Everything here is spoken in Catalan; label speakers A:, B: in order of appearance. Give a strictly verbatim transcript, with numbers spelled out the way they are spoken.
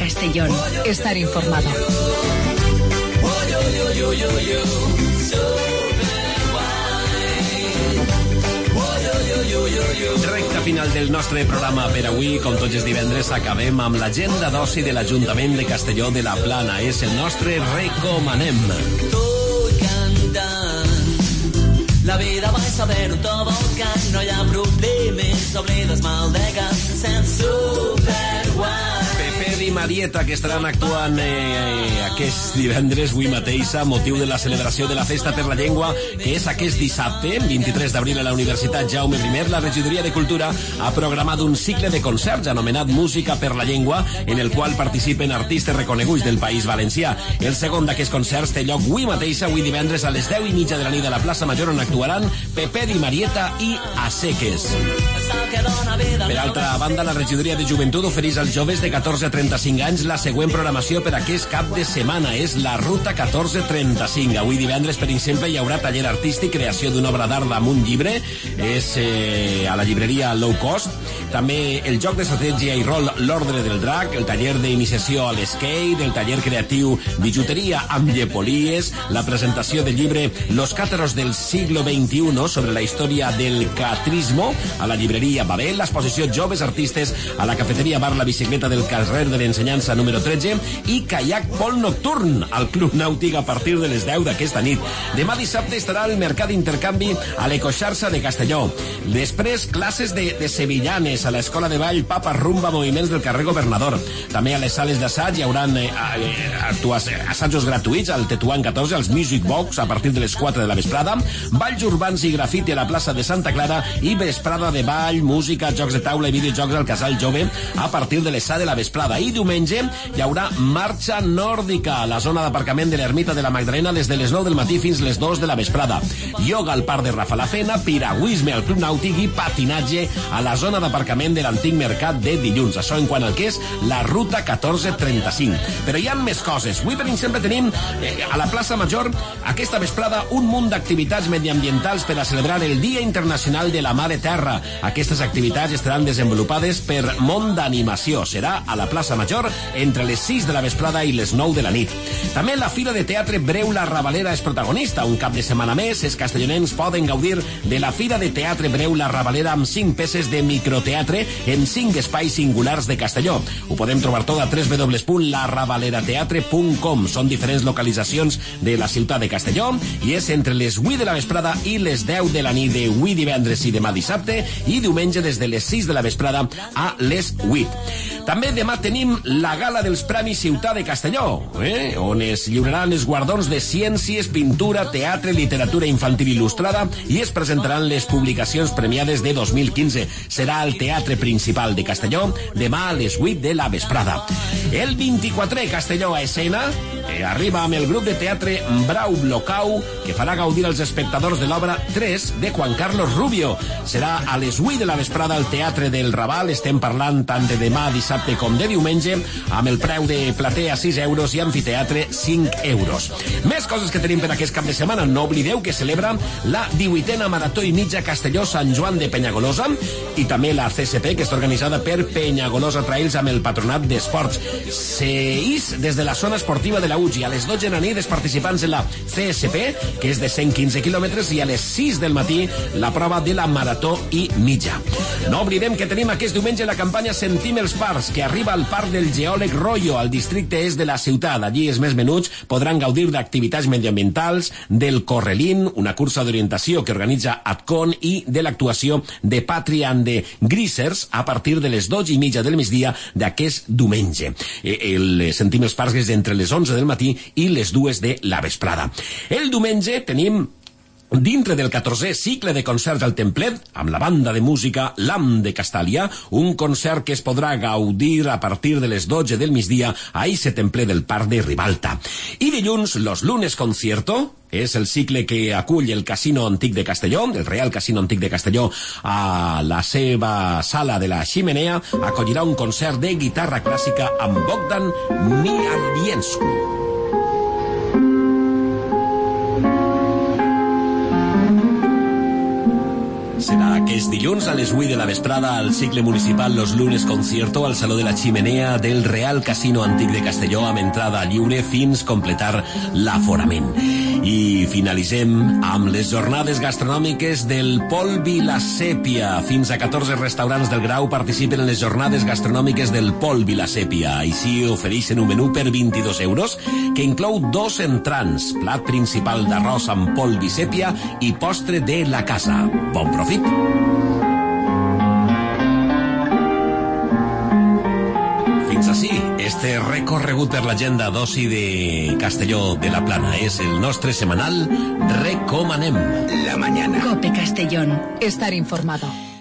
A: Castellón. Estar informado.
B: Recta final del nostre programa per avui. Com tots els divendres acabem amb l'agenda d'oci de l'Ajuntament de Castelló de la Plana. És el nostre Recomanem.
C: Estoy cantando, la vida vais a ver un tobogán, no hi ha problemes, oblides mal de cansar, super guai.
B: Pepe Di Marieta, que estaran actuant eh, aquest divendres, avui mateix, a motiu de la celebració de la Festa per la Llengua, que és aquest dissabte, vint-i-tres d'abril, a la Universitat Jaume I. La Regidoria de Cultura ha programat un cicle de concerts anomenat Música per la Llengua, en el qual participen artistes reconeguts del País Valencià. El segon d'aquests concerts té lloc avui mateix, avui divendres, a les deu i mitja de la nit a la plaça Major, on actuaran Pepe Di Marieta i Aseques. Per altra banda, la Regidoria de Joventut ofereix als joves de catorze a trenta-cinc anys la següent programació per aquest cap de setmana. És la Ruta catorze trenta-cinc. Avui divendres, per exemple, hi haurà taller artístic, creació d'una obra d'art amb un llibre. És eh, a la llibreria Low Cost. També el joc d'estratègia i rol L'Ordre del Drac, el taller d'iniciació a l'skate, el taller creatiu Bijuteria amb llepolies, la presentació del llibre Los cátaros del siglo veintiuno sobre la història del catrismo a la llibreria Babel, l'exposició Joves Artistes a la cafeteria Bar La Bicicleta del carrer de l'Ensenyança número tretze i caiac pol nocturn al Club Nàutic a partir de les deu d'aquesta nit. Demà dissabte estarà el mercat d'intercanvi a l'Ecoxarxa de Castelló. Després, classes de, de sevillanes a l'Escola de Ball Papa Rumba Moviments del carrer Governador. També a les sales d'assaig hi haurà eh, eh, assajos gratuïts al Tetuán catorze, als Music Box, a partir de les quatre de la vesprada, balls urbans i grafiti a la plaça de Santa Clara i vesprada de ball, música, jocs de taula i videojocs al Casal Jove a partir de les set de la vesprada. I diumenge hi haurà marxa nòrdica a la zona d'aparcament de l'Ermita de la Magdalena des de les nou del matí fins les dos de la vesprada. Ioga al Parc de Rafalafena, piragüisme al Club Nàutic i patinatge a la zona d'aparcament de l'antic mercat de dilluns. Això en quant al que és la Ruta catorze trenta-cinc. Però hi ha més coses. Avui, per exemple, tenim eh, a la plaça Major aquesta vesprada un munt d'activitats mediambientals per a celebrar el Dia Internacional de la Mare Terra. Aquestes activitats estaran desenvolupades per Món d'Animació. Serà a la plaça Major entre les sis de la vesprada i les nou de la nit. També la Fira de Teatre Breu La Ravalera és protagonista. Un cap de setmana més, els castellonencs poden gaudir de la Fira de Teatre Breu La Ravalera amb cinc peces de microteatre en cinc espais singulars de Castelló. Ho podem trobar tot a w w w punt la ravalera teatre punt com. Són diferents localitzacions de la ciutat de Castelló i és entre les vuit de la vesprada i les deu de la nit d'avui divendres i demà dissabte, i diumenge des de les sis de la vesprada a les vuit. També demà tenim la gala dels Premis Ciutat de Castelló, eh? on es lliuraran els guardons de ciències, pintura, teatre, literatura infantil il·lustrada i es presentaran les publicacions premiades de dos mil quinze. Serà al Teatre Principal de Castelló demà a les vuit de la vesprada. El vint-i-quatre Castelló a escena eh, arriba amb el grup de teatre Brau Blocau, que farà gaudir als espectadors de l'obra tres de Juan Carlos Rubio. Serà a les vuit de la vesprada al Teatre del Raval. Estem parlant tant de demà dissabte com de diumenge, amb el preu de platea sis euros i amfiteatre cinc euros. Més coses que tenim per aquest cap de setmana. No oblideu que celebra la divuitena Marató i Mitja Castelló-Sant Joan de Penyagolosa i també la C S P, que està organitzada per Penyagolosa Trails amb el Patronat d'Esports. Seís des de la zona esportiva de la U G I. A les dotze de la nit els participants en la C S P, que és de cent quinze quilòmetres, i a les sis del matí la prova de la Marató i Mitja. No oblidem que tenim aquest diumenge la campanya Sentim els Parcs, que arriba al Parc del Geòleg Royo, al districte est de la ciutat. Allí els més menuts podran gaudir d'activitats medioambientals, del Correlín, una cursa d'orientació que organitza Atcon, i de l'actuació de Patria and the Greasers a partir de les dotze i mitja del migdia d'aquest diumenge. El Sentim els Parcs és entre les onze del matí i les dues de la vesprada. El diumenge tenim, dintre del catorzè cicle de concerts al Templet, amb la banda de música L'Am de Castàlia, un concert que es podrà gaudir a partir de les dotze del migdia a eixe Templet del Parc de Ribalta. I dilluns, Los Lunes Concierto, és el cicle que acull el Casino Antic de Castelló, el Real Casino Antic de Castelló, a la seva sala de la Ximenea, acollirà un concert de guitarra clàssica amb Bogdan Mialiensku. serà aquest dilluns a les vuit de la vesprada al cicle municipal Los Lunes Concierto al Saló de la Chimenea del Real Casino Antic de Castelló amb entrada lliure fins completar l'aforament. I finalitzem amb les jornades gastronòmiques del Pol Vila Sèpia. Fins a catorze restaurants del Grau participen en les jornades gastronòmiques del Pol Vila Sèpia. Així ofereixen un menú per vint-i-dos euros que inclou dos entrants, plat principal d'arròs amb polvi sèpia i postre de la casa. Bon profit! Fins així, este recorregut per l'agenda d'oci de Castelló de la Plana és el nostre setmanal Recomanem.
A: La mañana. Cope Castellón. Estar informado.